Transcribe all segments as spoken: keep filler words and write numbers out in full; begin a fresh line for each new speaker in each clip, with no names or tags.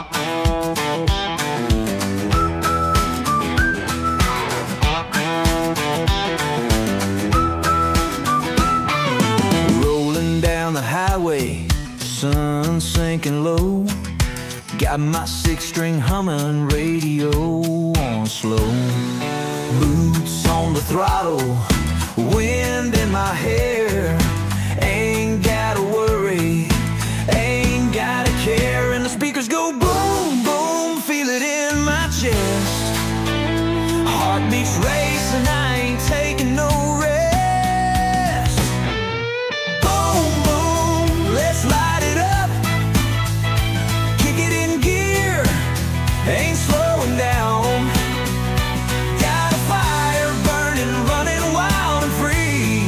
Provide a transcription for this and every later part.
Rolling down the highway, sun sinking low. Got my six-string humming, radio on slow. Boots on the throttle, wind in my hair. Ain't gotta worry, ain't gotta care. And the speakers go boom, boom, feel it in my chest. Heart beats racing, I ain't taking no rest. Boom, boom, let's light it up. Kick it in gear, ain't slowing down. Got a fire burning, running wild and free.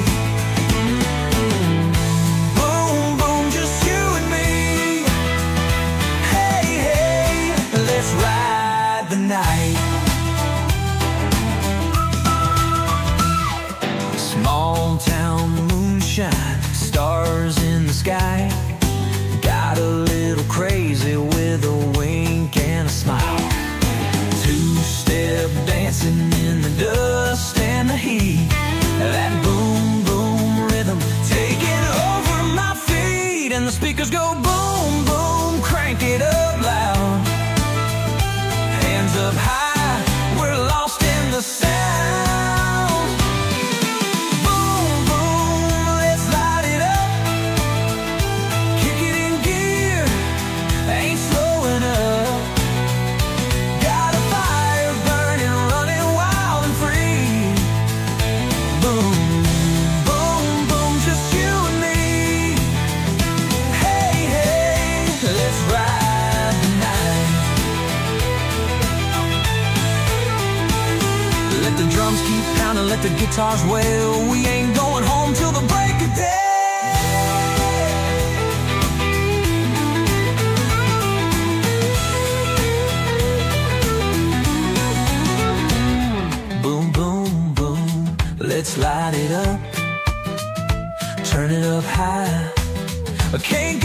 Boom, boom, just you and me. Hey, hey, let's ride the night. Small town moonshine, stars in the sky. Got a little crazy with a wink and a smile. Two-step dancing in the dust and the heat. That boom, boom rhythm taking over my feet. And the speakers go boom, boom, crank it up loud. Hands up high, we're lost in the sound. Boom, boom, let's light it up. Kick it in gear, ain't slowing up. Got a fire burning, running wild and free. Boom, boom, boom, just you and me. Hey, hey, let's ride the night. Let the drums keep pounding, let the guitars wail. We ain't going home till the break of day. Boom, boom, boom, let's light it up. Turn it up high. I can't